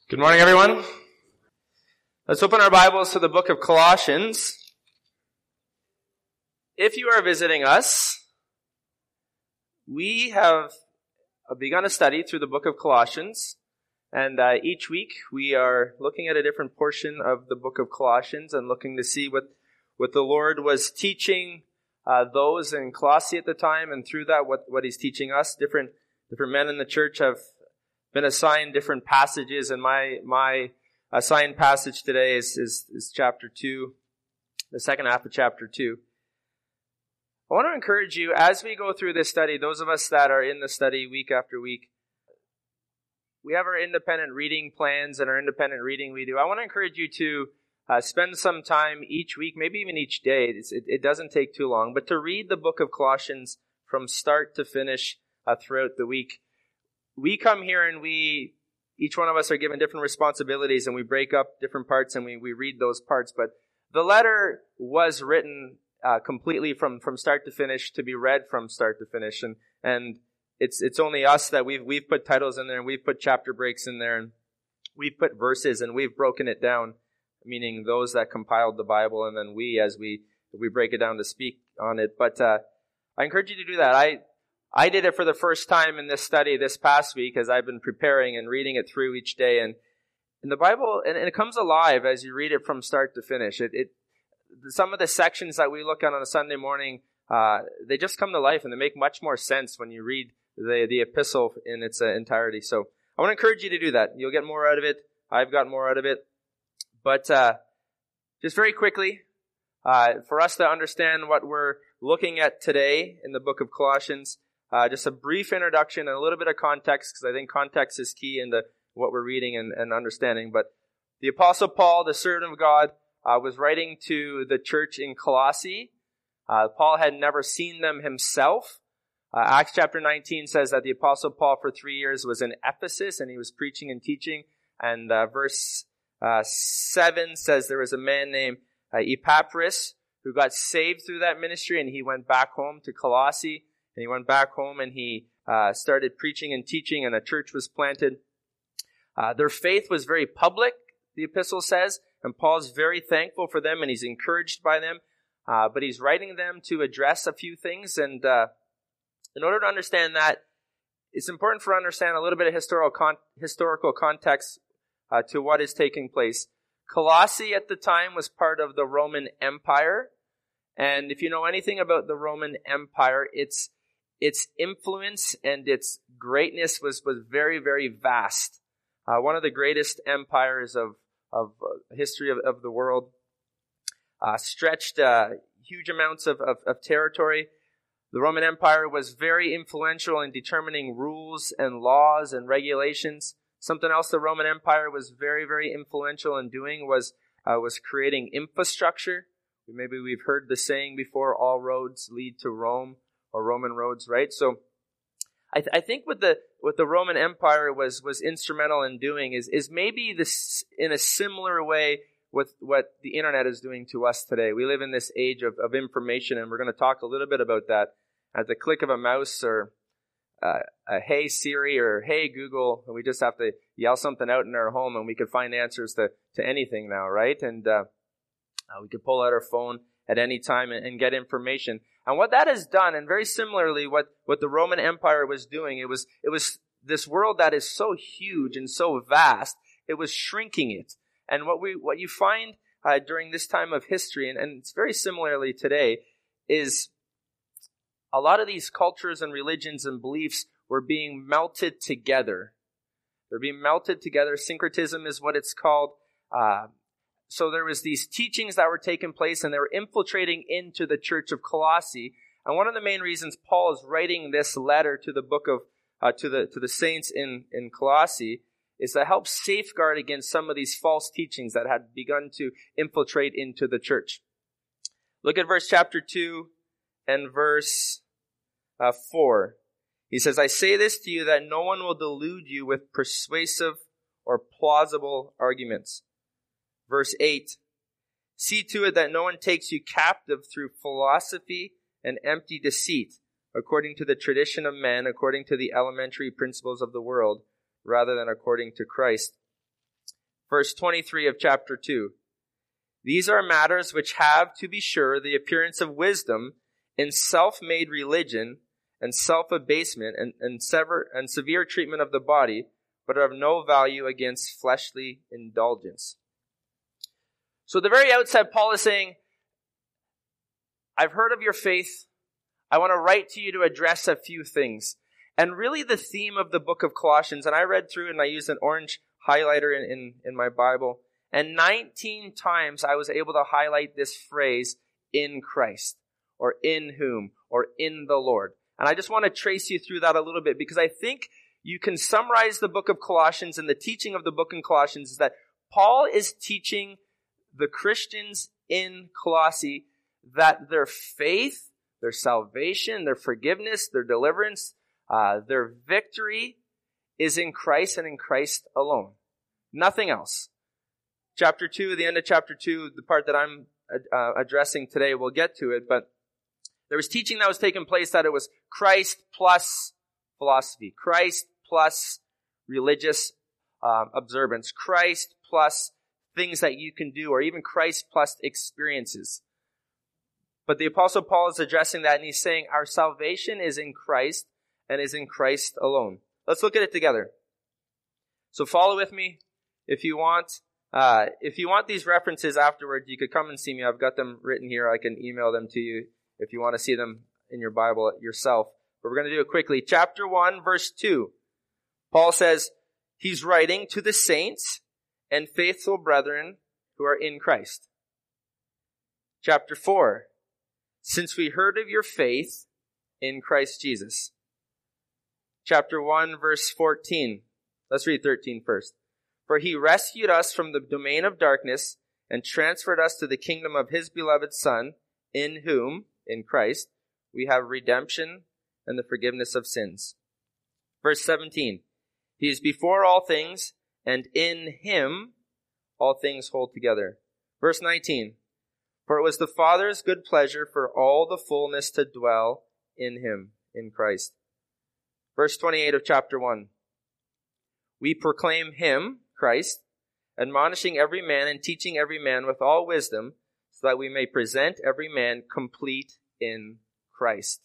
Good morning, everyone. Let's open our Bibles to the book of Colossians. If you are visiting us, we have begun a study through the book of Colossians, and each week we are looking at a different portion of the book of Colossians and looking to see what the Lord was teaching those in Colossae at the time, and through that what He's teaching us. Different men in the church have been assigned different passages, and my assigned passage today is chapter 2, the second half of chapter 2. I want to encourage you, as we go through this study, those of us that are in the study week after week, we have our independent reading plans and our independent reading we do. I want to encourage you to spend some time each week, maybe even each day. It doesn't take too long, but to read the book of Colossians from start to finish throughout the week. We come here and each one of us are given different responsibilities, and we break up different parts and we read those parts. But the letter was written completely from start to finish, to be read from start to finish. And it's only us that we've put titles in there, and we've put chapter breaks in there, and we've put verses, and we've broken it down, meaning those that compiled the Bible, and then as we break it down to speak on it. But I encourage you to do that. I did it for the first time in this study this past week as I've been preparing and reading it through each day. And in the Bible, and it comes alive as you read it from start to finish. Some of the sections that we look at on a Sunday morning, they just come to life, and they make much more sense when you read the epistle in its entirety. So I want to encourage you to do that. You'll get more out of it. I've got more out of it. But just very quickly, for us to understand what we're looking at today in the book of Colossians, just a brief introduction and a little bit of context, because I think context is key into what we're reading and understanding. But the Apostle Paul, the servant of God, was writing to the church in Colossae. Paul had never seen them himself. Acts chapter 19 says that the Apostle Paul for 3 years was in Ephesus, and he was preaching and teaching. And verse 7 says there was a man named Epaphras who got saved through that ministry, and he went back home to Colossae. And he went back home and he started preaching and teaching, and a church was planted. Their faith was very public, the epistle says, and Paul's very thankful for them, and he's encouraged by them. But he's writing them to address a few things, and in order to understand that, it's important for us to understand a little bit of historical context to what is taking place. Colossae at the time was part of the Roman Empire, and if you know anything about the Roman Empire, its influence and its greatness was very, very vast. One of the greatest empires of history of the world, stretched huge amounts of territory. The Roman Empire was very influential in determining rules and laws and regulations. Something else the Roman Empire was very, very influential in doing was creating infrastructure. Maybe we've heard the saying before, all roads lead to Rome, or Roman roads, right? So I think what the Roman Empire was instrumental in doing is maybe this in a similar way with what the internet is doing to us today. We live in this age of information, and we're going to talk a little bit about that. At the click of a mouse, or a hey Siri or hey Google, and we just have to yell something out in our home, and we can find answers to anything now, right? And we could pull out our phone at any time and get information. And what that has done, and very similarly what the Roman Empire was doing, it was this world that is so huge and so vast, it was shrinking it. And what you find during this time of history, and it's very similarly today, is a lot of these cultures and religions and beliefs were being melted together. They're being melted together. Syncretism is what it's called. So there was these teachings that were taking place, and they were infiltrating into the church of Colossae. And one of the main reasons Paul is writing this letter to the book of to the saints in Colossae is to help safeguard against some of these false teachings that had begun to infiltrate into the church. Look at chapter 2 and verse 4. He says, "I say this to you that no one will delude you with persuasive or plausible arguments." Verse 8, "See to it that no one takes you captive through philosophy and empty deceit, according to the tradition of men, according to the elementary principles of the world, rather than according to Christ." Verse 23 of chapter 2. These are matters which have, to be sure, the appearance of wisdom in self-made religion and self-abasement and severe treatment of the body, but are of no value against fleshly indulgence. So at the very outset, Paul is saying, I've heard of your faith. I want to write to you to address a few things. And really the theme of the book of Colossians, and I read through and I used an orange highlighter in my Bible, and 19 times I was able to highlight this phrase, in Christ, or in whom, or in the Lord. And I just want to trace you through that a little bit, because I think you can summarize the book of Colossians, and the teaching of the book in Colossians is that Paul is teaching the Christians in Colossae that their faith, their salvation, their forgiveness, their deliverance, their victory is in Christ and in Christ alone. Nothing else. Chapter 2, the end of chapter 2, the part that I'm addressing today, we'll get to it, but there was teaching that was taking place that it was Christ plus philosophy, Christ plus religious observance, Christ plus things that you can do, or even Christ plus experiences. But the Apostle Paul is addressing that, and he's saying our salvation is in Christ and is in Christ alone. Let's look at it together. So follow with me if you want. If you want these references afterward, you could come and see me. I've got them written here. I can email them to you if you want to see them in your Bible yourself. But we're going to do it quickly. Chapter 1, verse 2. Paul says he's writing to the saints and faithful brethren who are in Christ. Chapter 4. Since we heard of your faith in Christ Jesus. Chapter 1, verse 14. Let's read 13 first. For he rescued us from the domain of darkness and transferred us to the kingdom of his beloved Son, in whom, in Christ, we have redemption and the forgiveness of sins. Verse 17. He is before all things, and in him all things hold together. Verse 19. For it was the Father's good pleasure for all the fullness to dwell in him, in Christ. Verse 28 of chapter 1. We proclaim him, Christ, admonishing every man and teaching every man with all wisdom, so that we may present every man complete in Christ.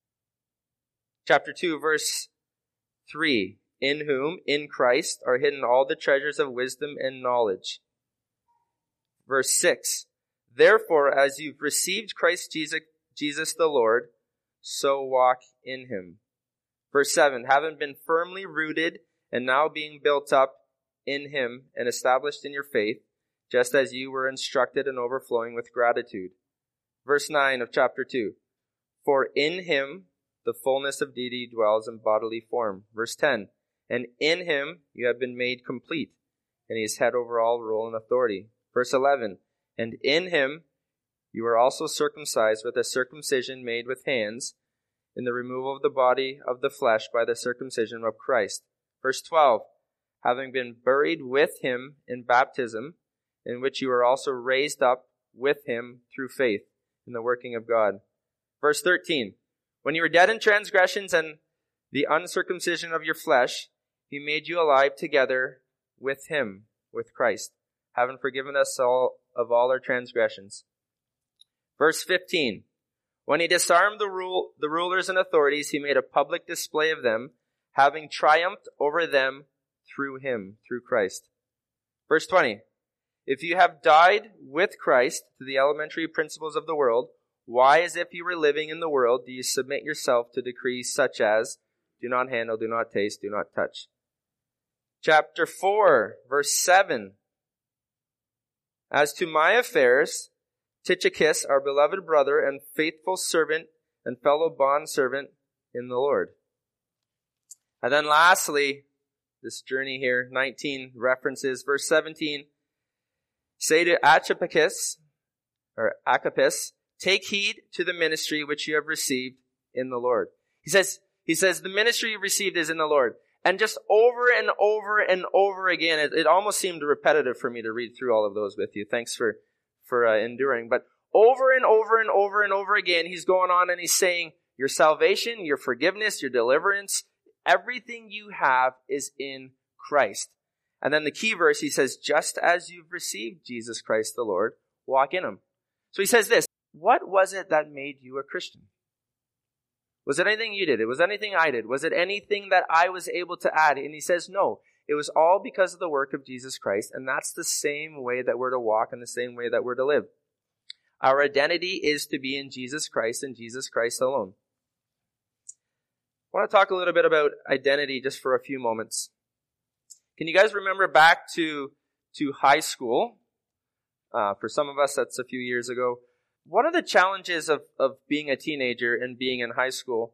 Chapter 2, verse 3. In whom, in Christ, are hidden all the treasures of wisdom and knowledge. Verse 6. Therefore, as you've received Christ Jesus the Lord, so walk in him. Verse 7. Having been firmly rooted and now being built up in him and established in your faith, just as you were instructed and overflowing with gratitude. Verse 9 of chapter 2. For in him the fullness of deity dwells in bodily form. Verse 10. And in him you have been made complete, and he is head over all rule and authority. Verse 11. And in him you are also circumcised with a circumcision made with hands, in the removal of the body of the flesh by the circumcision of Christ. Verse 12. Having been buried with him in baptism, in which you are also raised up with him through faith in the working of God. Verse 13. When you were dead in transgressions and the uncircumcision of your flesh, he made you alive together with him, with Christ, having forgiven us all of all our transgressions. Verse 15. When he disarmed the rulers and authorities, he made a public display of them, having triumphed over them through him, through Christ. Verse 20. If you have died with Christ to the elementary principles of the world, why, as if you were living in the world, do you submit yourself to decrees such as, do not handle, do not taste, do not touch? Chapter 4, verse 7. As to my affairs, Tychicus, our beloved brother and faithful servant and fellow bondservant in the Lord. And then lastly, this journey here, 19 references. Verse 17, say to Archippus, take heed to the ministry which you have received in the Lord. He says, the ministry you received is in the Lord. And just over and over and over again, it almost seemed repetitive for me to read through all of those with you. Thanks for enduring. But over and over and over and over again, he's going on and he's saying, your salvation, your forgiveness, your deliverance, everything you have is in Christ. And then the key verse, he says, just as you've received Jesus Christ the Lord, walk in him. So he says this, what was it that made you a Christian? Was it anything you did? Was it anything I did? Was it anything that I was able to add? And he says, no, it was all because of the work of Jesus Christ. And that's the same way that we're to walk and the same way that we're to live. Our identity is to be in Jesus Christ and Jesus Christ alone. I want to talk a little bit about identity just for a few moments. Can you guys remember back to high school? For some of us, that's a few years ago. One of the challenges of being a teenager and being in high school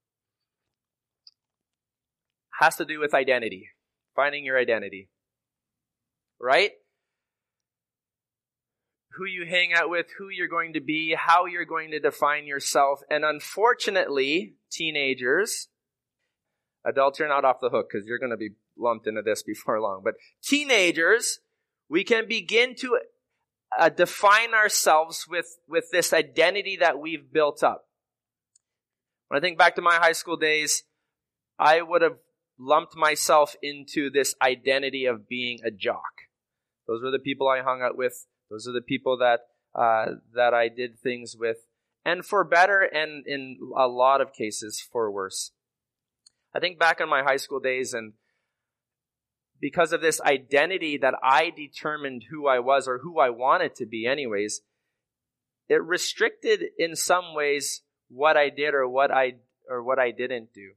has to do with identity, finding your identity, right? Who you hang out with, who you're going to be, how you're going to define yourself. And unfortunately, teenagers, adults are not off the hook because you're going to be lumped into this before long, but teenagers, we can begin to define ourselves with this identity that we've built up. When I think back to my high school days, I would have lumped myself into this identity of being a jock. Those were the people I hung out with. Those are the people that I did things with. And for better and in a lot of cases for worse. I think back on my high school days, and because of this identity that I determined who I was or who I wanted to be anyways, it restricted in some ways what I did or what I didn't do.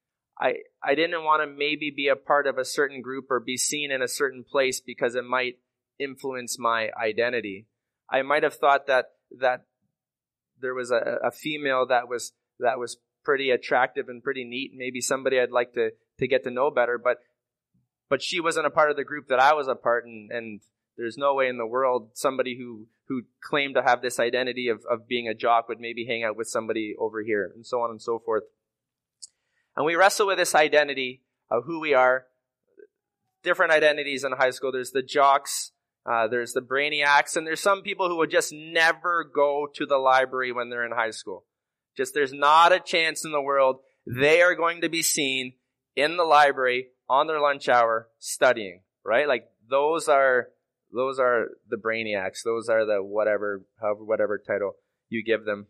I didn't want to maybe be a part of a certain group or be seen in a certain place because it might influence my identity. I might have thought that there was a female that was pretty attractive and pretty neat, maybe somebody I'd like to get to know better, but she wasn't a part of the group that I was a part in, and there's no way in the world somebody who claimed to have this identity of being a jock would maybe hang out with somebody over here, and so on and so forth. And we wrestle with this identity of who we are. Different identities in high school. There's the jocks, there's the brainiacs, and there's some people who would just never go to the library when they're in high school. Just there's not a chance in the world they are going to be seen in the library on their lunch hour studying, right? Like those are the brainiacs. Those are the whatever title you give them.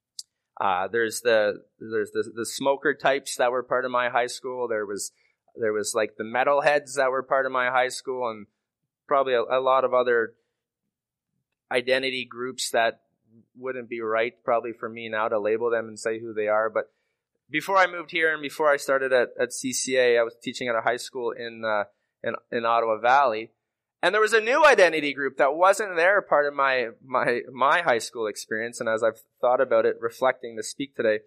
There's the smoker types that were part of my high school. There was like the metalheads that were part of my high school, and probably a lot of other identity groups that wouldn't be right probably for me now to label them and say who they are. But before I moved here and before I started at CCA, I was teaching at a high school in Ottawa Valley. And there was a new identity group that wasn't there part of my high school experience. And as I've thought about it, reflecting to speak today,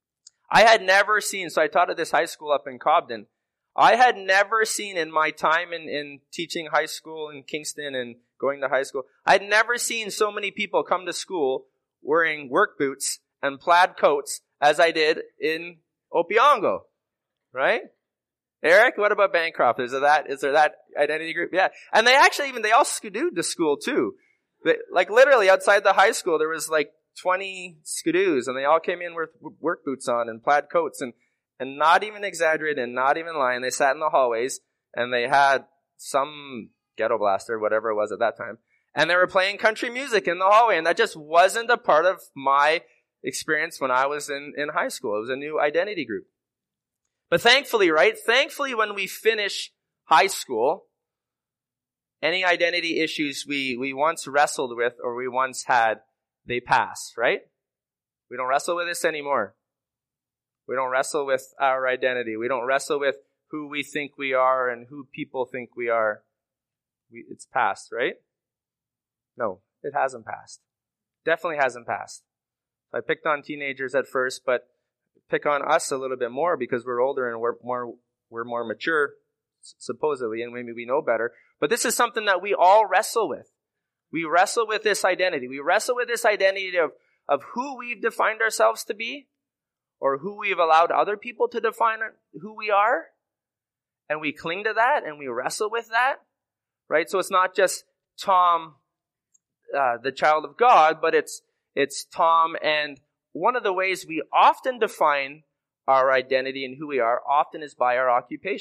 I had never seen, so I taught at this high school up in Cobden. I had never seen in my time in teaching high school in Kingston and going to high school, I'd never seen so many people come to school wearing work boots and plaid coats as I did in Opiongo, right? Eric, what about Bancroft? Is there that identity group? Yeah. And they all skidooed to school too. Like literally outside the high school, there was like 20 skidoos, and they all came in with work boots on and plaid coats, and not even exaggerating and not even lying. They sat in the hallways and they had some ghetto blaster, whatever it was at that time, and they were playing country music in the hallway, and that just wasn't a part of my experience when I was in high school. It was a new identity group. But thankfully, when we finish high school, any identity issues we once wrestled with or we once had, they pass, right? We don't wrestle with this anymore. We don't wrestle with our identity. We don't wrestle with who we think we are and who people think we are. It's past, right? No, it hasn't passed. Definitely hasn't passed. I picked on teenagers at first, but pick on us a little bit more because we're older and we're more mature, supposedly, and maybe we know better. But this is something that we all wrestle with. We wrestle with this identity. We wrestle with this identity of who we've defined ourselves to be, or who we've allowed other people to define who we are. And we cling to that and we wrestle with that, right? So it's not just Tom, the child of God, but it's Tom. And one of the ways we often define our identity and who we are often is by our occupation.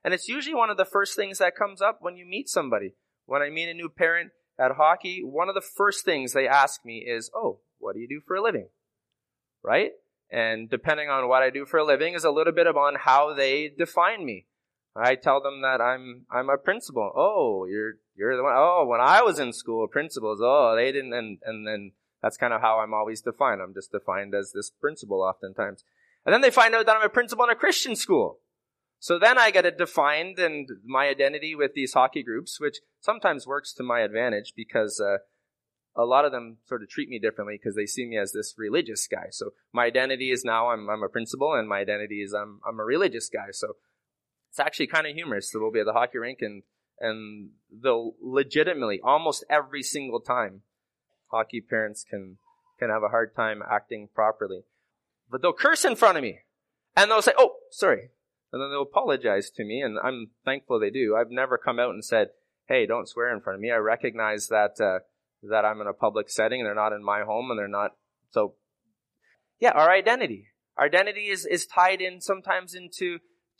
And it's usually one of the first things that comes up when you meet somebody. When I meet a new parent at hockey, one of the first things they ask me is, oh, what do you do for a living? Right? And depending on what I do for a living is a little bit on how they define me. I tell them that I'm a principal. Oh, you're the one. Oh, when I was in school, principals. Oh, they didn't. And then that's kind of how I'm always defined. I'm just defined as this principal oftentimes. And then they find out that I'm a principal in a Christian school. So then I get it defined and my identity with these hockey groups, which sometimes works to my advantage because a lot of them sort of treat me differently because they see me as this religious guy. So my identity is now I'm a principal, and my identity is I'm a religious guy. So it's actually kind of humorous. So we'll be at the hockey rink and they'll legitimately, almost every single time, hockey parents can have a hard time acting properly. But they'll curse in front of me. And they'll say, oh, sorry. And then they'll apologize to me, and I'm thankful they do. I've never come out and said, hey, don't swear in front of me. I recognize that I'm in a public setting, they're not in my home, and they're not. So, yeah, our identity. Our identity is tied in sometimes into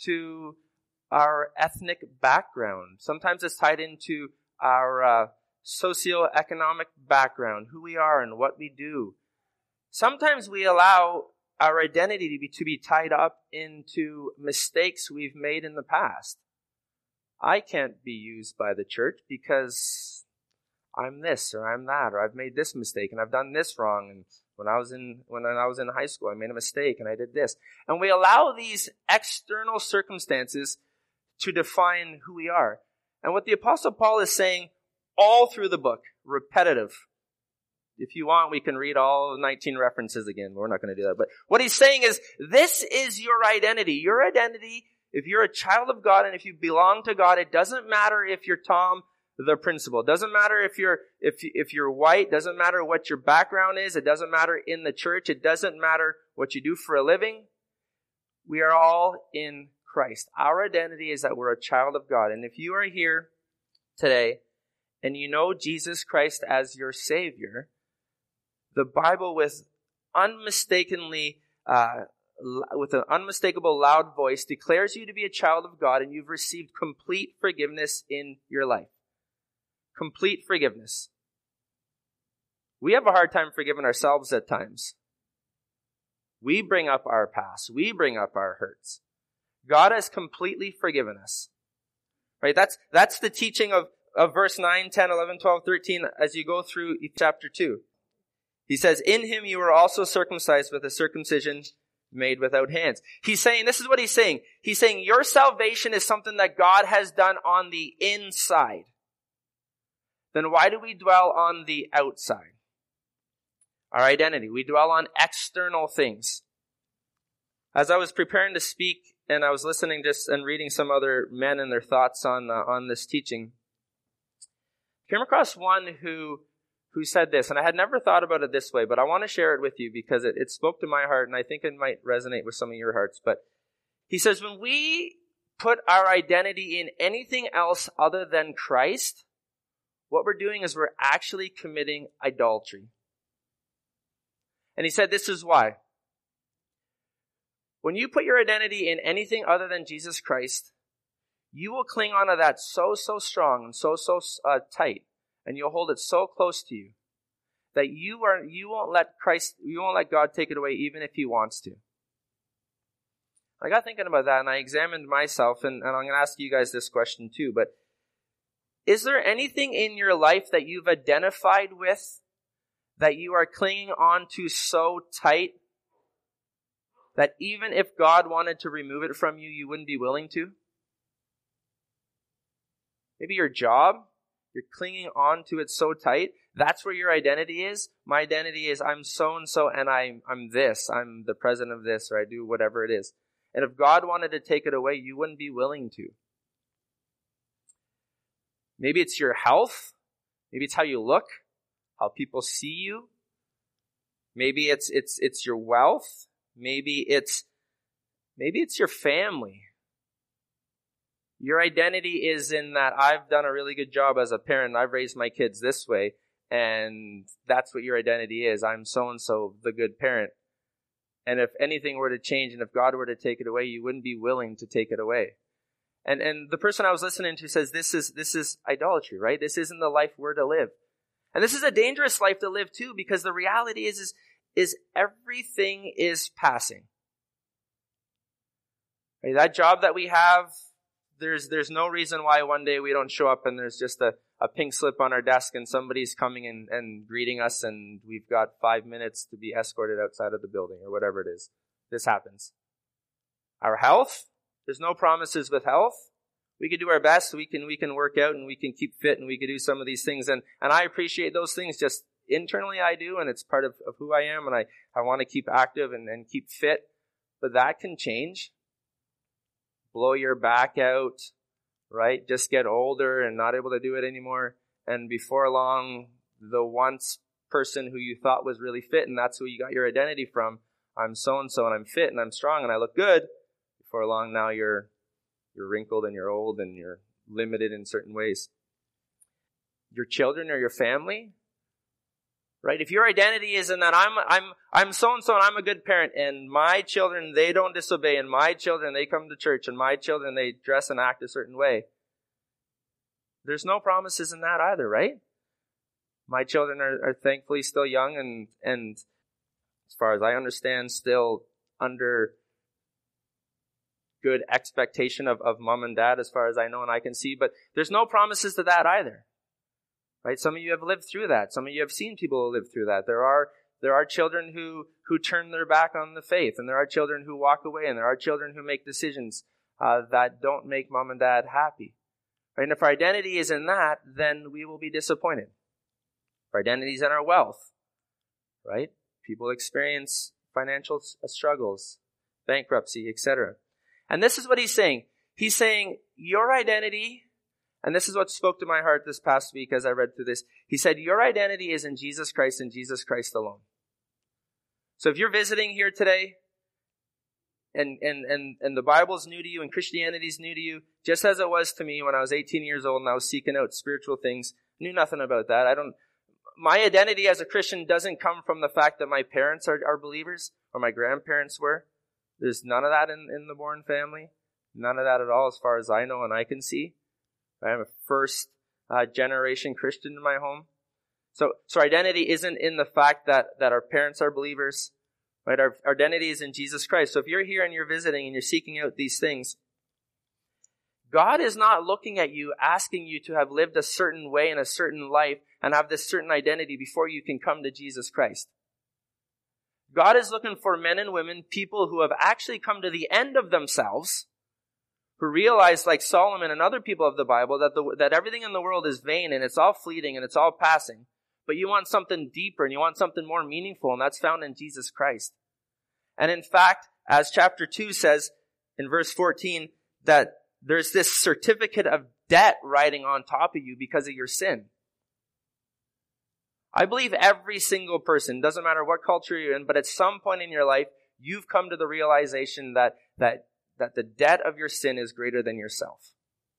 our ethnic background. Sometimes it's tied into our socioeconomic background, who we are and what we do. Sometimes we allow our identity to be tied up into mistakes we've made in the past. I can't be used by the church because I'm this or I'm that, or I've made this mistake and I've done this wrong. And when I was in high school, I made a mistake and I did this. And we allow these external circumstances to define who we are. And what the Apostle Paul is saying all through the book, repetitive. If you want, we can read all 19 references again. We're not going to do that. But what he's saying is, this is your identity. Your identity, if you're a child of God and if you belong to God, it doesn't matter if you're Tom, the principal. It doesn't matter if you're white. It doesn't matter what your background is. It doesn't matter in the church. It doesn't matter what you do for a living. We are all in Christ. Our identity is that we're a child of God. And if you are here today and you know Jesus Christ as your Savior, the Bible with an unmistakable loud voice declares you to be a child of God, and you've received complete forgiveness in your life. Complete forgiveness. We have a hard time forgiving ourselves at times. We bring up our past. We bring up our hurts. God has completely forgiven us. Right? That's the teaching of verse 9, 10, 11, 12, 13 as you go through chapter 2. He says, in him you were also circumcised with a circumcision made without hands. He's saying, this is what he's saying. He's saying your salvation is something that God has done on the inside. Then why do we dwell on the outside? Our identity. We dwell on external things. As I was preparing to speak and I was listening and reading some other men and their thoughts on this teaching, I came across one who said this, and I had never thought about it this way, but I want to share it with you because it spoke to my heart, and I think it might resonate with some of your hearts. But he says, when we put our identity in anything else other than Christ, what we're doing is we're actually committing idolatry. And he said this is why. When you put your identity in anything other than Jesus Christ, you will cling onto that so strong and so tight. And you'll hold it so close to you that you won't let God take it away even if he wants to. I got thinking about that and I examined myself, and I'm going to ask you guys this question too, but is there anything in your life that you've identified with that you are clinging on to so tight that even if God wanted to remove it from you, you wouldn't be willing to? Maybe your job. You're clinging on to it so tight. That's where your identity is. My identity is I'm so-and-so and I'm this. I'm the president of this, or I do whatever it is. And if God wanted to take it away, you wouldn't be willing to. Maybe it's your health. Maybe it's how you look, how people see you. Maybe it's your wealth. Maybe it's your family. Your identity is in that I've done a really good job as a parent. I've raised my kids this way, and that's what your identity is. I'm so-and-so, the good parent. And if anything were to change and if God were to take it away, you wouldn't be willing to take it away. And the person I was listening to says this is idolatry, right? This isn't the life we're to live. And this is a dangerous life to live too, because the reality is everything is passing. Right? That job that we have, there's no reason why one day we don't show up and there's just a pink slip on our desk and somebody's coming and greeting us and we've got 5 minutes to be escorted outside of the building or whatever it is. This happens. Our health, there's no promises with health. We can do our best. We can work out and we can keep fit and we can do some of these things. And I appreciate those things. Just internally I do, and it's part of who I am, and I want to keep active and keep fit. But that can change. Blow your back out, right? Just get older and not able to do it anymore. And before long, the once person who you thought was really fit, and that's who you got your identity from, I'm so-and-so and I'm fit and I'm strong and I look good. Before long now you're wrinkled and you're old and you're limited in certain ways. Your children or your family, right? If your identity is in that I'm so-and-so and I'm a good parent, and my children, they don't disobey, and my children, they come to church, and my children, they dress and act a certain way. There's no promises in that either, right? My children are thankfully still young and as far as I understand, still under good expectation of mom and dad as far as I know and I can see, but there's no promises to that either. Right? Some of you have lived through that. Some of you have seen people who live through that. There are children who turn their back on the faith, and there are children who walk away, and there are children who make decisions that don't make mom and dad happy. Right? And if our identity is in that, then we will be disappointed. If our identity is in our wealth, right? People experience financial struggles, bankruptcy, etc. And this is what he's saying. He's saying your identity, and this is what spoke to my heart this past week as I read through this. He said, your identity is in Jesus Christ and Jesus Christ alone. So if you're visiting here today and the Bible's new to you and Christianity's new to you, just as it was to me when I was 18 years old and I was seeking out spiritual things, knew nothing about that. My identity as a Christian doesn't come from the fact that my parents are believers or my grandparents were. There's none of that in the Bourne family. None of that at all as far as I know and I can see. I'm a first generation Christian in my home. So identity isn't in the fact that our parents are believers. Right? Our identity is in Jesus Christ. So if you're here and you're visiting and you're seeking out these things, God is not looking at you, asking you to have lived a certain way in a certain life and have this certain identity before you can come to Jesus Christ. God is looking for men and women, people who have actually come to the end of themselves, who realize, like Solomon and other people of the Bible, that everything in the world is vain and it's all fleeting and it's all passing. But you want something deeper and you want something more meaningful, and that's found in Jesus Christ. And in fact, as chapter 2 says in verse 14, that there's this certificate of debt riding on top of you because of your sin. I believe every single person, doesn't matter what culture you're in, but at some point in your life, you've come to the realization that the debt of your sin is greater than yourself.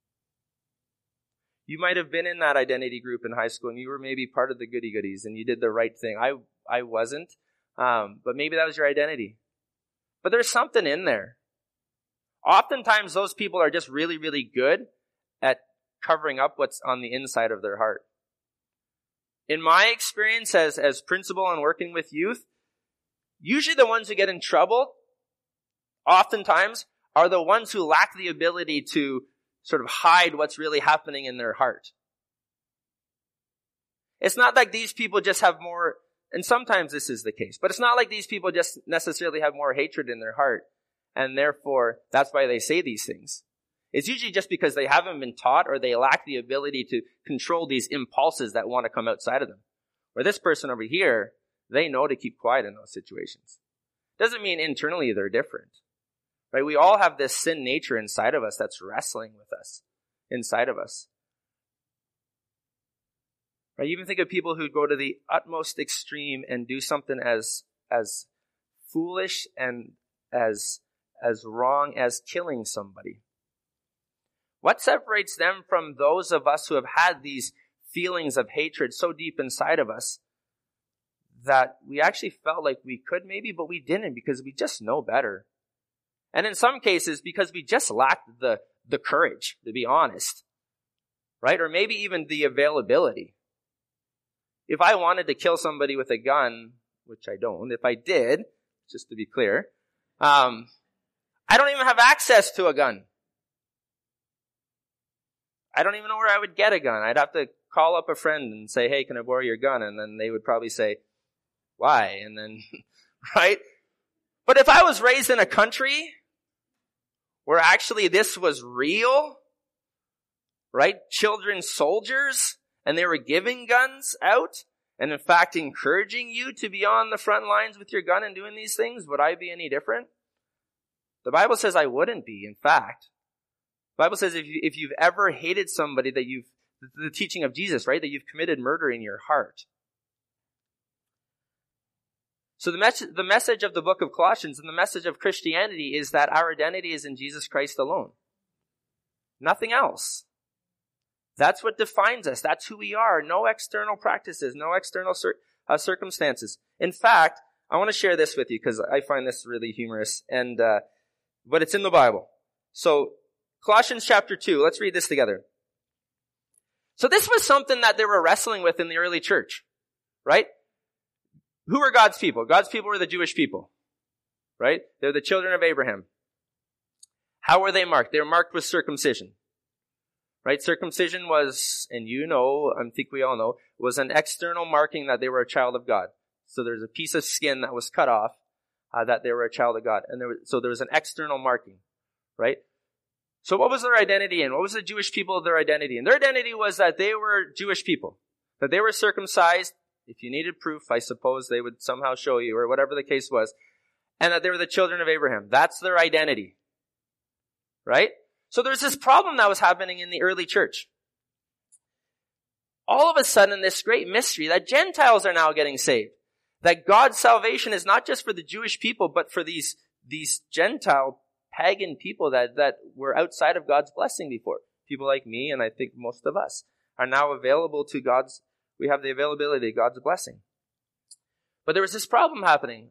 You might have been in that identity group in high school and you were maybe part of the goody-goodies and you did the right thing. I wasn't, but maybe that was your identity. But there's something in there. Oftentimes those people are just really, really good at covering up what's on the inside of their heart. In my experience as principal and working with youth, usually the ones who get in trouble, oftentimes, are the ones who lack the ability to sort of hide what's really happening in their heart. It's not like these people just have more, and sometimes this is the case, but it's not like these people just necessarily have more hatred in their heart, and therefore that's why they say these things. It's usually just because they haven't been taught or they lack the ability to control these impulses that want to come outside of them. Where this person over here, they know to keep quiet in those situations. Doesn't mean internally they're different. Right? We all have this sin nature inside of us that's wrestling with us, inside of us. Right? You even think of people who go to the utmost extreme and do something as foolish and as wrong as killing somebody. What separates them from those of us who have had these feelings of hatred so deep inside of us that we actually felt like we could maybe, but we didn't because we just know better. And in some cases, because we just lacked the the courage, to be honest. Right? Or maybe even the availability. If I wanted to kill somebody with a gun, which I don't, if I did, just to be clear, I don't even have access to a gun. I don't even know where I would get a gun. I'd have to call up a friend and say, hey, can I borrow your gun? And then they would probably say, why? And then, right? But if I was raised in a country where actually this was real, right? Children soldiers, and they were giving guns out, and in fact encouraging you to be on the front lines with your gun and doing these things, would I be any different? The Bible says I wouldn't be, in fact. The Bible says if you've ever hated somebody, that the teaching of Jesus, right? That you've committed murder in your heart. So the message of the book of Colossians and the message of Christianity is that our identity is in Jesus Christ alone. Nothing else. That's what defines us. That's who we are. No external practices, no external circumstances. In fact, I want to share this with you because I find this really humorous, but it's in the Bible. So Colossians chapter 2, let's read this together. So this was something that they were wrestling with in the early church, right? Who were God's people? God's people were the Jewish people, right? They're the children of Abraham. How were they marked? They were marked with circumcision, right? Circumcision was, and you know, I think we all know, was an external marking that they were a child of God. So there's a piece of skin that was cut off that they were a child of God. And so there was an external marking, right? So what was their identity in? What was the Jewish people their identity in? Their identity was that they were Jewish people, that they were circumcised. If you needed proof, I suppose they would somehow show you, or whatever the case was, and that they were the children of Abraham. That's their identity, right? So there's this problem that was happening in the early church. All of a sudden, this great mystery that Gentiles are now getting saved, that God's salvation is not just for the Jewish people, but for these Gentile pagan people that were outside of God's blessing before. People like me, and I think most of us, are now available to we have the availability of God's blessing. But there was this problem happening.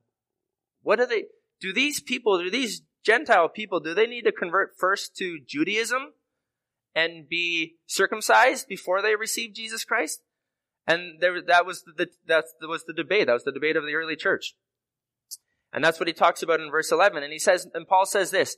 Do these Gentile people, do they need to convert first to Judaism and be circumcised before they receive Jesus Christ? And that was the debate. That was the debate of the early church. And that's what he talks about in verse 11. And Paul says this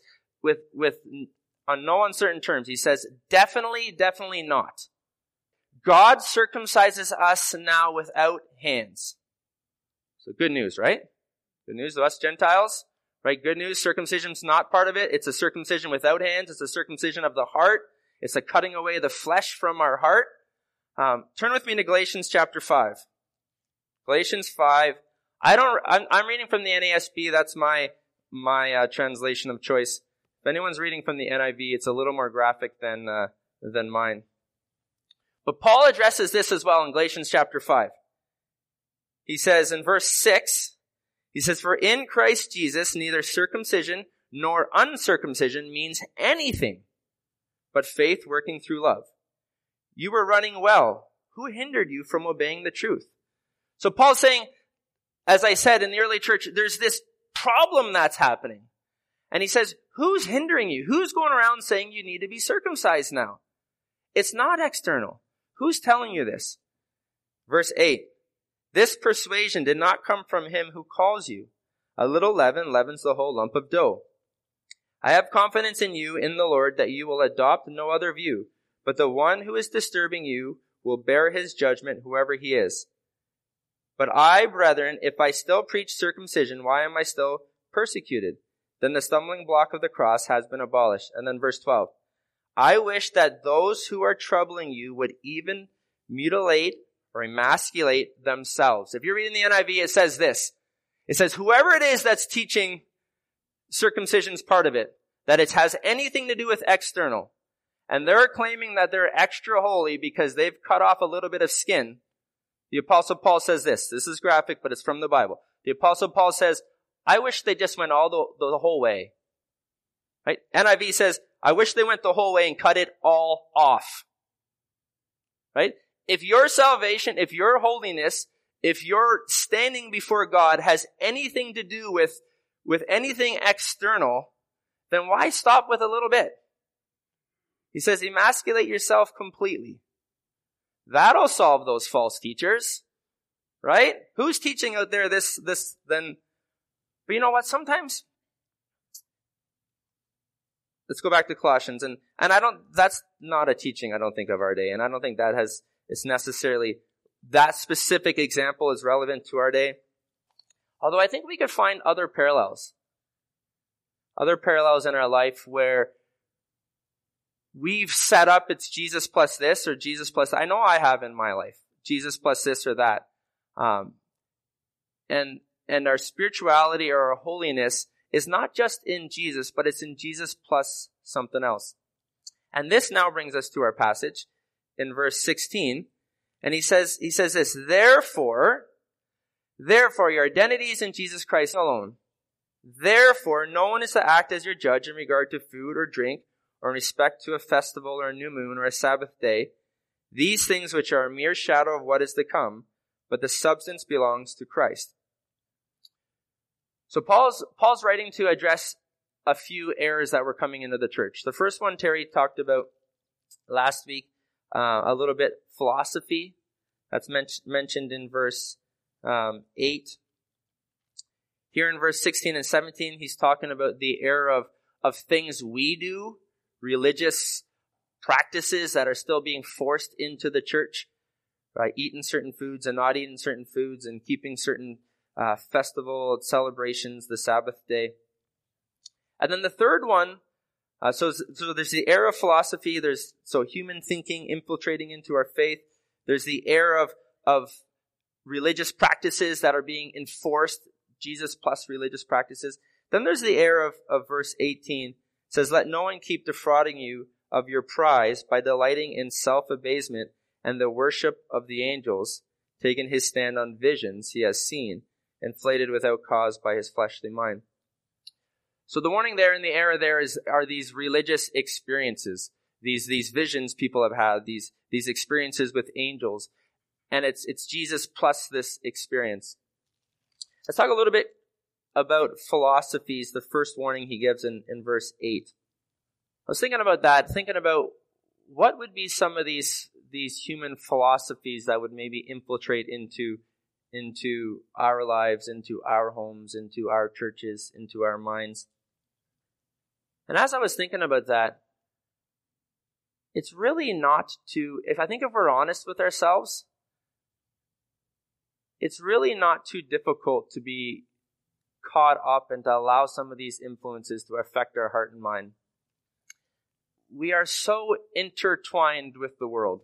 on no uncertain terms. He says, definitely, definitely not. God circumcises us now without hands. So good news, right? Good news to us Gentiles, right? Good news, circumcision's not part of it. It's a circumcision without hands. It's a circumcision of the heart. It's a cutting away the flesh from our heart. Turn with me to Galatians chapter 5. Galatians 5. I'm reading from the NASB. That's my translation of choice. If anyone's reading from the NIV, it's a little more graphic than mine. But Paul addresses this as well in Galatians chapter 5. He says in verse 6, he says, for in Christ Jesus, neither circumcision nor uncircumcision means anything, but faith working through love. You were running well. Who hindered you from obeying the truth? So Paul's saying, as I said in the early church, there's this problem that's happening. And he says, who's hindering you? Who's going around saying you need to be circumcised now? It's not external. Who's telling you this? Verse 8. This persuasion did not come from him who calls you. A little leaven leavens the whole lump of dough. I have confidence in you, in the Lord, that you will adopt no other view, but the one who is disturbing you will bear his judgment, whoever he is. But I, brethren, if I still preach circumcision, why am I still persecuted? Then the stumbling block of the cross has been abolished. And then verse 12. I wish that those who are troubling you would even mutilate or emasculate themselves. If you're reading the NIV, it says this. It says, whoever it is that's teaching circumcision's part of it, that it has anything to do with external, and they're claiming that they're extra holy because they've cut off a little bit of skin, the Apostle Paul says this. This is graphic, but it's from the Bible. The Apostle Paul says, I wish they just went all the whole way. Right? NIV says, I wish they went the whole way and cut it all off. Right? If your salvation, if your holiness, if your standing before God has anything to do with anything external, then why stop with a little bit? He says, emasculate yourself completely. That'll solve those false teachers, right? Who's teaching out there this, then? But you know what? Sometimes, let's go back to Colossians, and that's not a teaching, I don't think, of our day, and I don't think it's necessarily, that specific example is relevant to our day. Although I think we could find other parallels in our life where we've set up it's Jesus plus this or Jesus plus that. I know I have in my life. Jesus plus this or that. And our spirituality or our holiness is not just in Jesus, but it's in Jesus plus something else. And this now brings us to our passage in verse 16. And he says this, Therefore, your identity is in Jesus Christ alone. Therefore, no one is to act as your judge in regard to food or drink, or in respect to a festival or a new moon or a Sabbath day. These things which are a mere shadow of what is to come, but the substance belongs to Christ. So Paul's writing to address a few errors that were coming into the church. The first one Terry talked about last week, a little bit, philosophy. That's mentioned in verse 8. Here in verse 16 and 17, he's talking about the error of things we do, religious practices that are still being forced into the church, right? Eating certain foods and not eating certain foods, and keeping certain festival celebrations, the Sabbath day. And then the third one, so there's the error of philosophy. There's human thinking infiltrating into our faith. There's the error of religious practices that are being enforced, Jesus plus religious practices. Then there's the error of verse 18. It says, let no one keep defrauding you of your prize by delighting in self-abasement and the worship of the angels, taking his stand on visions he has seen, inflated without cause by his fleshly mind. So the warning there and the error there are these religious experiences, these visions people have had, these experiences with angels, and it's Jesus plus this experience. Let's talk a little bit about philosophies, the first warning he gives in verse 8. I was thinking about that, thinking about what would be some of these human philosophies that would maybe infiltrate into our lives, into our homes, into our churches, into our minds. And as I was thinking about that, it's really not if we're honest with ourselves, it's really not too difficult to be caught up and to allow some of these influences to affect our heart and mind. We are so intertwined with the world.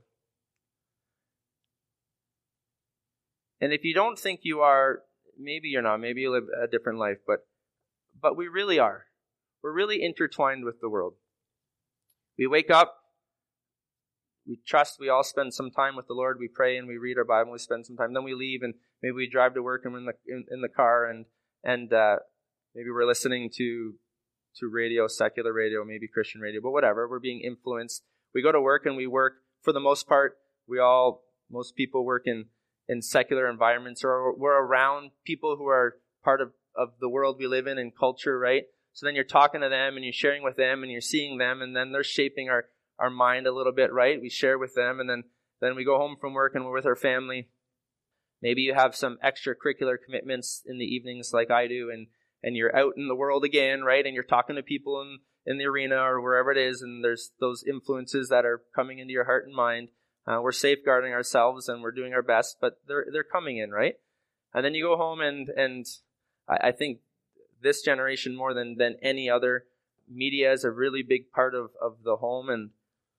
And if you don't think you are, maybe you're not, maybe you live a different life, but we really are. We're really intertwined with the world. We wake up, we trust, we all spend some time with the Lord, we pray and we read our Bible, we spend some time, then we leave and maybe we drive to work and we're in the car and maybe we're listening to radio, secular radio, maybe Christian radio, but whatever, we're being influenced. We go to work and we work, for the most part, most people work in secular environments, or we're around people who are part of the world we live in and culture, right? So then you're talking to them and you're sharing with them and you're seeing them, and then they're shaping our mind a little bit, right? We share with them, and then we go home from work and we're with our family. Maybe you have some extracurricular commitments in the evenings like I do, and you're out in the world again, right? And you're talking to people in the arena or wherever it is, and there's those influences that are coming into your heart and mind. We're safeguarding ourselves and we're doing our best, but they're coming in, right? And then you go home and I think this generation more than any other, media is a really big part of the home. And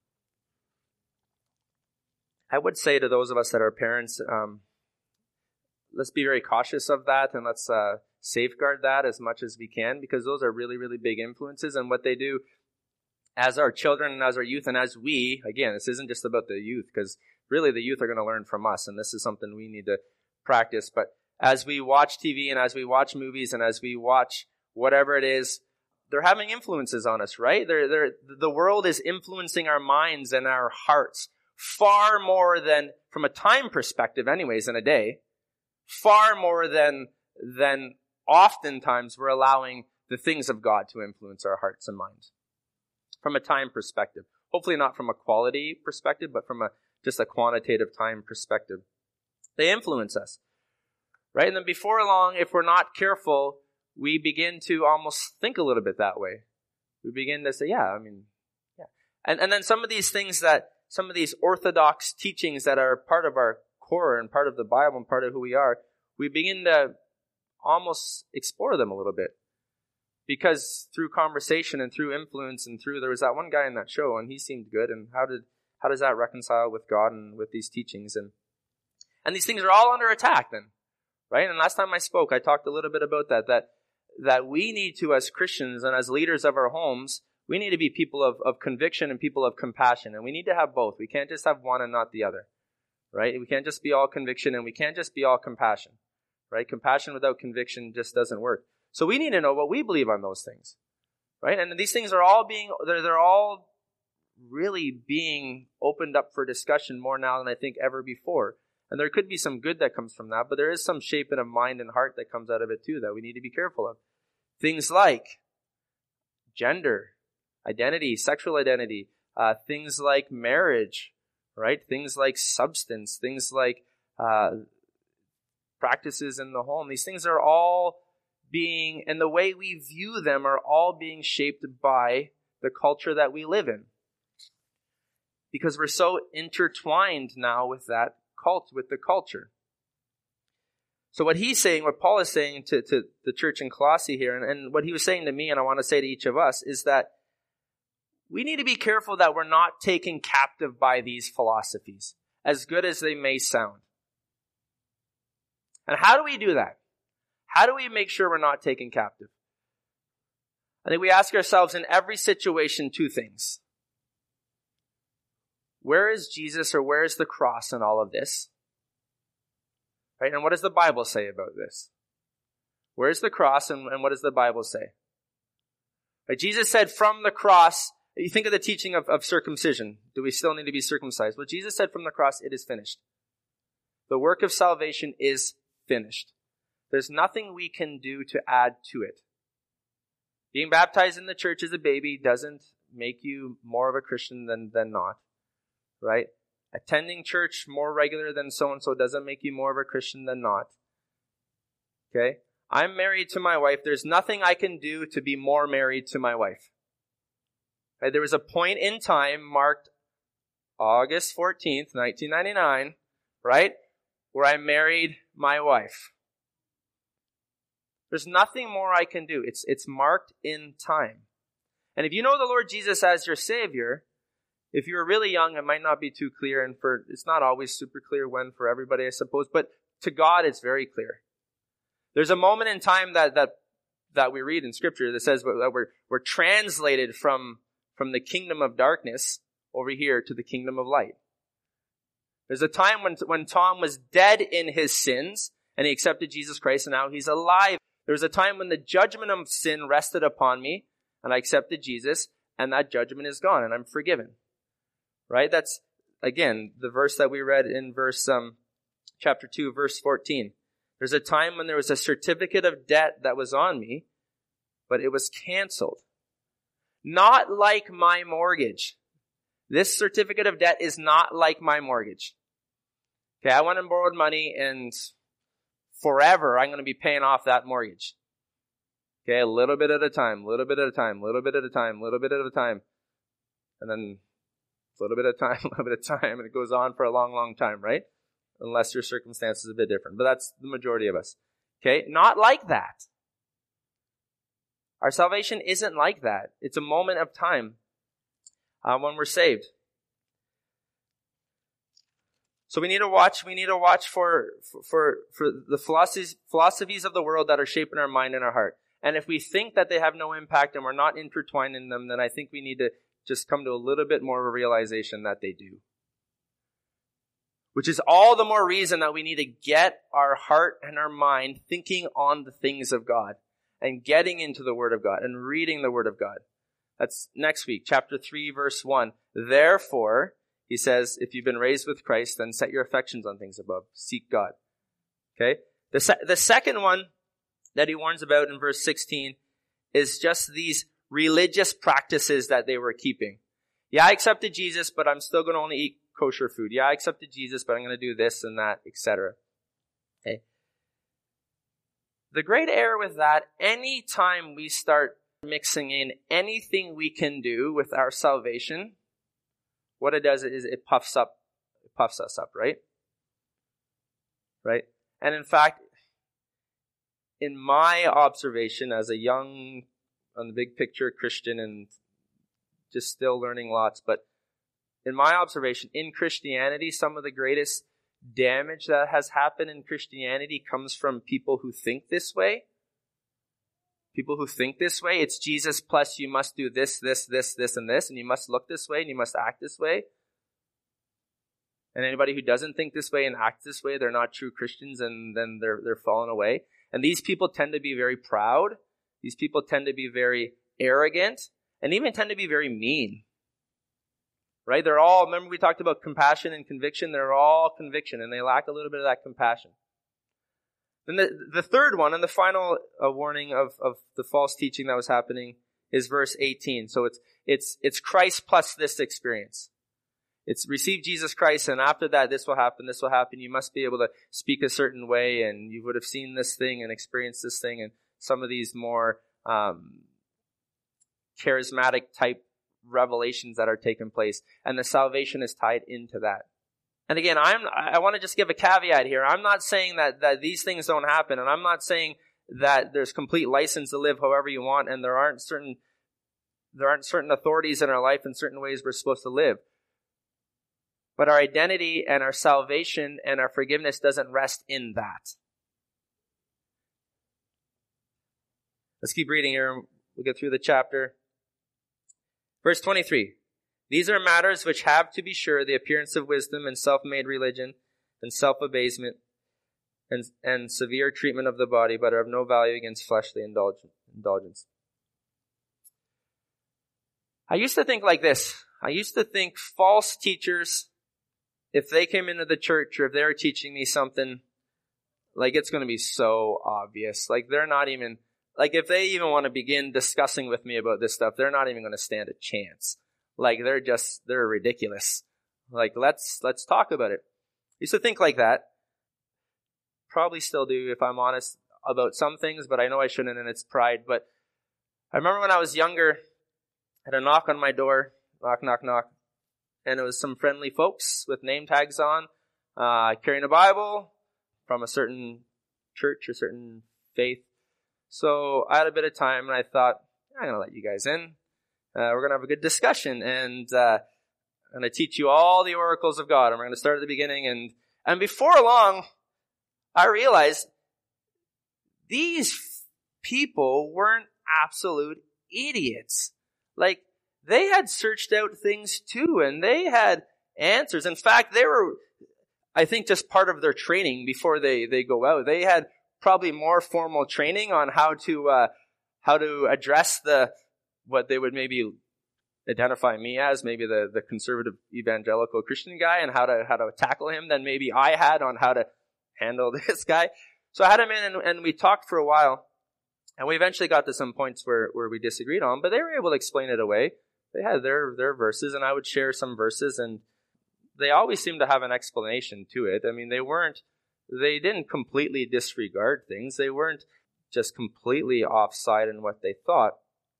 I would say to those of us that are parents, let's be very cautious of that, and let's safeguard that as much as we can, because those are really, really big influences. And what they do as our children and as our youth and as we, again, this isn't just about the youth, because really the youth are going to learn from us, and this is something we need to practice. But as we watch TV and as we watch movies and as we watch whatever it is, they're having influences on us, right? The world is influencing our minds and our hearts far more than, from a time perspective anyways, in a day, far more than oftentimes we're allowing the things of God to influence our hearts and minds. From a time perspective. Hopefully not from a quality perspective, but from just a quantitative time perspective. They influence us, right? And then before long, if we're not careful, we begin to almost think a little bit that way. We begin to say, yeah. And then some of these orthodox teachings that are part of our core and part of the Bible and part of who we are, we begin to almost explore them a little bit. Because through conversation and through influence and there was that one guy in that show and he seemed good, and how does that reconcile with God and with these teachings? And these things are all under attack then, right? And last time I spoke, I talked a little bit about that we need to, as Christians and as leaders of our homes, we need to be people of conviction and people of compassion, and we need to have both. We can't just have one and not the other, right? We can't just be all conviction and we can't just be all compassion, right? Compassion without conviction just doesn't work. So we need to know what we believe on those things, right? And these things are all they're all really being opened up for discussion more now than I think ever before. And there could be some good that comes from that, but there is some shaping of mind and heart that comes out of it too that we need to be careful of. Things like gender, identity, sexual identity, things like marriage, right? Things like substance, things like practices in the home. These things are all and the way we view them are all being shaped by the culture that we live in. Because we're so intertwined now with that with the culture. So what Paul is saying to the church in Colossae here, and what he was saying to me, and I want to say to each of us, is that we need to be careful that we're not taken captive by these philosophies, as good as they may sound. And how do we do that? How do we make sure we're not taken captive? I think we ask ourselves in every situation two things. Where is Jesus, or where is the cross in all of this? Right? And what does the Bible say about this? Where is the cross, and what does the Bible say? Right? Jesus said from the cross, you think of the teaching of circumcision. Do we still need to be circumcised? Well, Jesus said from the cross, it is finished. The work of salvation is finished. There's nothing we can do to add to it. Being baptized in the church as a baby doesn't make you more of a Christian than not, right? Attending church more regular than so-and-so doesn't make you more of a Christian than not. Okay? I'm married to my wife. There's nothing I can do to be more married to my wife. Right? There was a point in time marked August 14th, 1999, right? Where I married my wife. There's nothing more I can do. It's marked in time. And if you know the Lord Jesus as your Savior, if you're really young, it might not be too clear, and it's not always super clear when for everybody, I suppose, but to God it's very clear. There's a moment in time that we read in Scripture that says that we're translated from the kingdom of darkness over here to the kingdom of light. There's a time when Tom was dead in his sins, and he accepted Jesus Christ, and now he's alive. There was a time when the judgment of sin rested upon me, and I accepted Jesus, and that judgment is gone, and I'm forgiven. Right? That's, again, the verse that we read in chapter 2, verse 14. There's a time when there was a certificate of debt that was on me, but it was canceled. Not like my mortgage. This certificate of debt is not like my mortgage. Okay, I went and borrowed money, and forever I'm going to be paying off that mortgage. Okay, a little bit at a time, little bit at a time, little bit at a time, little bit at a time. And then a little bit at a time, a little bit at a time, and it goes on for a long, long time, right? Unless your circumstance is a bit different. But that's the majority of us. Okay, not like that. Our salvation isn't like that. It's a moment of time when we're saved. So we need to watch for the philosophies of the world that are shaping our mind and our heart. And if we think that they have no impact and we're not intertwined in them, then I think we need to just come to a little bit more of a realization that they do. Which is all the more reason that we need to get our heart and our mind thinking on the things of God and getting into the Word of God and reading the Word of God. That's next week, chapter 3, verse 1. Therefore, he says, if you've been raised with Christ, then set your affections on things above. Seek God. Okay? The second one that he warns about in verse 16 is just these religious practices that they were keeping. Yeah, I accepted Jesus, but I'm still going to only eat kosher food. Yeah, I accepted Jesus, but I'm going to do this and that, etc. Okay. The great error with that, anytime we start mixing in anything we can do with our salvation, what it does is it puffs us up, right? Right? And in fact, in my observation as a young, on the big picture Christian and just still learning lots, but in my observation, in Christianity, some of the greatest damage that has happened in Christianity comes from people who think this way. People who think this way. It's Jesus plus you must do this, this, this, this, and this, and you must look this way, and you must act this way. And anybody who doesn't think this way and act this way, they're not true Christians, and then they're fallen away. And these people tend to be very proud. These people tend to be very arrogant, and even tend to be very mean. Right? They're all, remember we talked about compassion and conviction? They're all conviction, and they lack a little bit of that compassion. Then the third one, and the final warning of the false teaching that was happening is verse 18. So it's Christ plus this experience. It's receive Jesus Christ, and after that, this will happen, this will happen. You must be able to speak a certain way, and you would have seen this thing and experienced this thing, and some of these more charismatic type revelations that are taking place, and the salvation is tied into that. And again, I want to just give a caveat here. I'm not saying that these things don't happen, and I'm not saying that there's complete license to live however you want, and there aren't certain authorities in our life and certain ways we're supposed to live. But our identity and our salvation and our forgiveness doesn't rest in that. Let's keep reading here. We'll get through the chapter. Verse 23. These are matters which have, to be sure, the appearance of wisdom and self-made religion and self-abasement and severe treatment of the body, but are of no value against fleshly indulgence. I used to think like this. I used to think false teachers, if they came into the church or if they were teaching me something, like it's going to be so obvious. Like they're not even, like if they even want to begin discussing with me about this stuff, they're not even going to stand a chance. Like they're ridiculous. Like let's talk about it. I used to think like that. Probably still do if I'm honest about some things, but I know I shouldn't, and it's pride. But I remember when I was younger, I had a knock on my door, knock, knock, knock. And it was some friendly folks with name tags on, carrying a Bible from a certain church or certain faith. So I had a bit of time, and I thought, I'm going to let you guys in. We're going to have a good discussion, and I'm going to teach you all the oracles of God. And we're going to start at the beginning. And before long, I realized these people weren't absolute idiots. Like, they had searched out things too, and they had answers. In fact, they were, I think, just part of their training before they go out. They had probably more formal training on how to address what they would maybe identify me as, maybe the conservative evangelical Christian guy, and how to tackle him than maybe I had on how to handle this guy. So I had him in, and we talked for a while, and we eventually got to some points where we disagreed on, but they were able to explain it away. They had their verses, and I would share some verses, and they always seemed to have an explanation to it. I mean, they didn't completely disregard things. They weren't just completely offside in what they thought.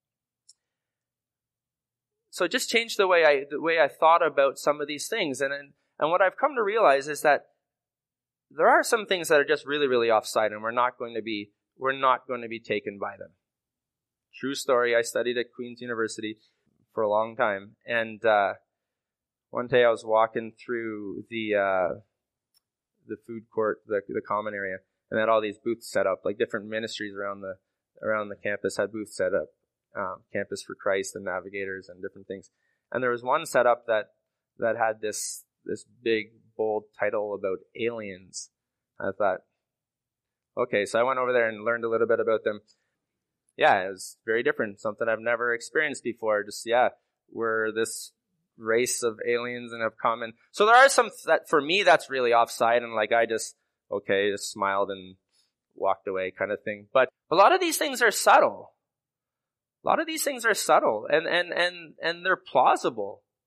So it just changed the way I thought about some of these things. And what I've come to realize is that there are some things that are just really, really offside, and we're not going to be taken by them. True story. I studied at Queen's University for a long time, and one day I was walking through the food court, the common area, and they had all these booths set up, like different ministries around the campus had booths set up, Campus for Christ and Navigators and different things. And there was one set up that had this big bold title about aliens. I thought, okay, so I went over there and learned a little bit about them. Yeah, it was very different, something I've never experienced before. Just, we're this race of aliens and have common. So there are some that, for me, that's really offside, and like I just smiled and walked away kind of thing. But a lot of these things are subtle. And they're plausible.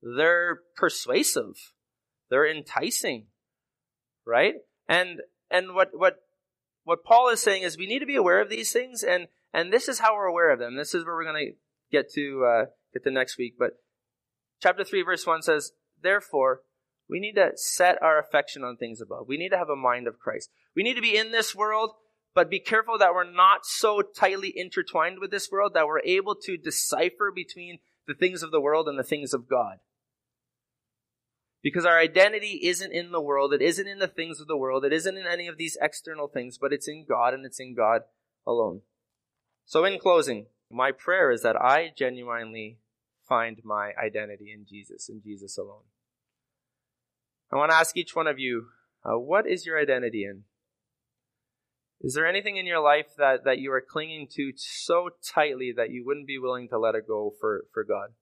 they're persuasive. They're enticing, right? And what Paul is saying is we need to be aware of these things, and this is how we're aware of them. This is where we're going to get to next week. But chapter 3, verse 1 says, therefore, we need to set our affection on things above. We need to have a mind of Christ. We need to be in this world, but be careful that we're not so tightly intertwined with this world that we're able to decipher between the things of the world and the things of God. Because our identity isn't in the world. It isn't in the things of the world. It isn't in any of these external things, but it's in God, and it's in God alone. So in closing, my prayer is that I genuinely find my identity in Jesus alone. I want to ask each one of you, what is your identity in? Is there anything in your life that you are clinging to so tightly that you wouldn't be willing to let it go for God?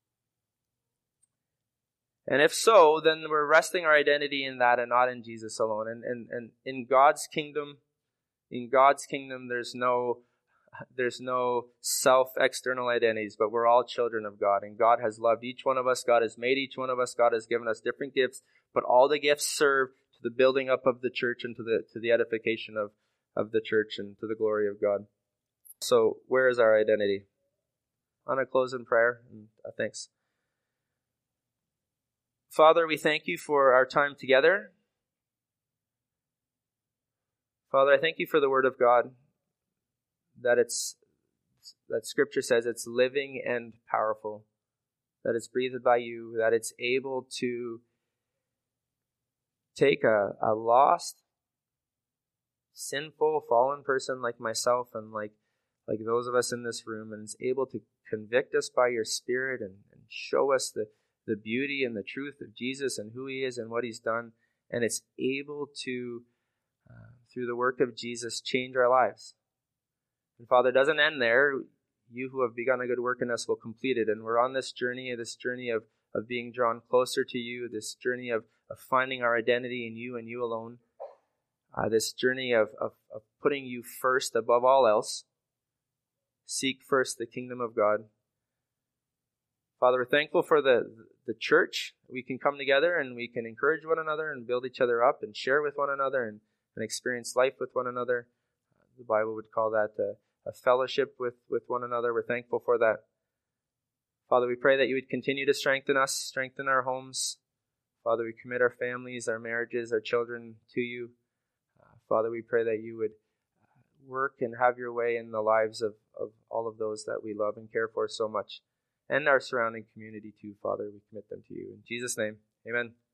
And if so, then we're resting our identity in that and not in Jesus alone. And in God's kingdom, there's no self-external identities, but we're all children of God. And God has loved each one of us. God has made each one of us. God has given us different gifts, but all the gifts serve to the building up of the church and to the edification of the church and to the glory of God. So where is our identity? I want to close in prayer and thanks. Father, we thank you for our time together. Father, I thank you for the word of God, that Scripture says it's living and powerful, that it's breathed by you, that it's able to take a lost, sinful, fallen person like myself and like those of us in this room, and it's able to convict us by your Spirit and show us the beauty and the truth of Jesus and who he is and what he's done. And it's able to, through the work of Jesus, change our lives. And Father, it doesn't end there. You who have begun a good work in us will complete it. And we're on this journey of being drawn closer to you, this journey of finding our identity in you and you alone, this journey of putting you first above all else. Seek first the kingdom of God. Father, we're thankful for the church. We can come together and we can encourage one another and build each other up and share with one another and experience life with one another. The Bible would call that a fellowship with one another. We're thankful for that. Father, we pray that you would continue to strengthen us, strengthen our homes. Father, we commit our families, our marriages, our children to you. Father, we pray that you would work and have your way in the lives of all of those that we love and care for so much. And our surrounding community too, Father. We commit them to you. In Jesus' name, amen.